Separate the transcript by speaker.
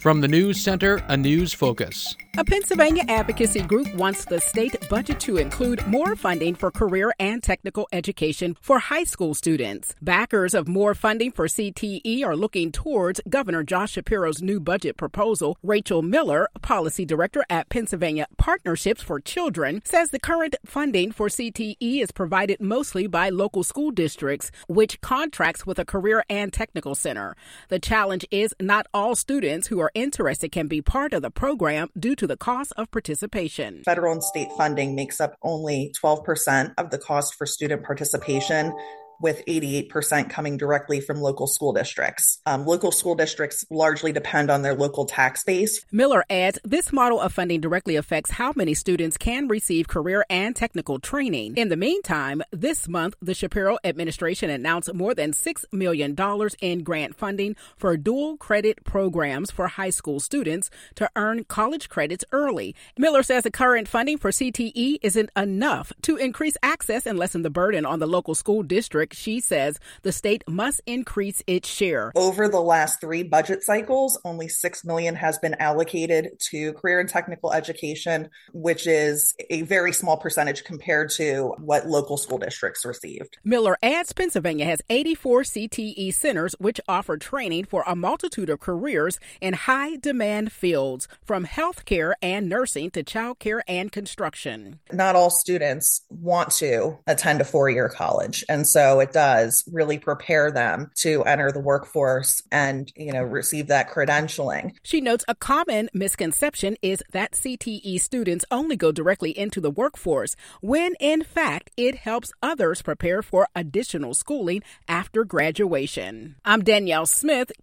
Speaker 1: From the News Center, a news focus.
Speaker 2: A Pennsylvania advocacy group wants the state budget to include more funding for career and technical education for high school students. Backers of more funding for CTE are looking towards Governor Josh Shapiro's new budget proposal. Rachel Miller, policy director at Pennsylvania Partnerships for Children, says the current funding for CTE is provided mostly by local school districts, which contracts with a career and technical center. The challenge is not all students who are interested can be part of the program due to the cost of participation.
Speaker 3: Federal and state funding makes up only 12% of the cost for student participation, with 88% coming directly from local school districts. Local school districts largely depend on their local tax base.
Speaker 2: Miller adds this model of funding directly affects how many students can receive career and technical training. In the meantime, this month, the Shapiro administration announced more than $6 million in grant funding for dual credit programs for high school students to earn college credits early. Miller says the current funding for CTE isn't enough to increase access and lessen the burden on the local school district. She says the state must increase its share.
Speaker 3: Over the last 3 budget cycles, only $6 million has been allocated to career and technical education, which is a very small percentage compared to what local school districts received.
Speaker 2: Miller adds Pennsylvania has 84 CTE centers, which offer training for a multitude of careers in high-demand fields, from healthcare and nursing to childcare and construction.
Speaker 3: Not all students want to attend a 4-year college, and so it does really prepare them to enter the workforce and, receive that credentialing.
Speaker 2: She notes a common misconception is that CTE students only go directly into the workforce, when in fact it helps others prepare for additional schooling after graduation. I'm Danielle Smith,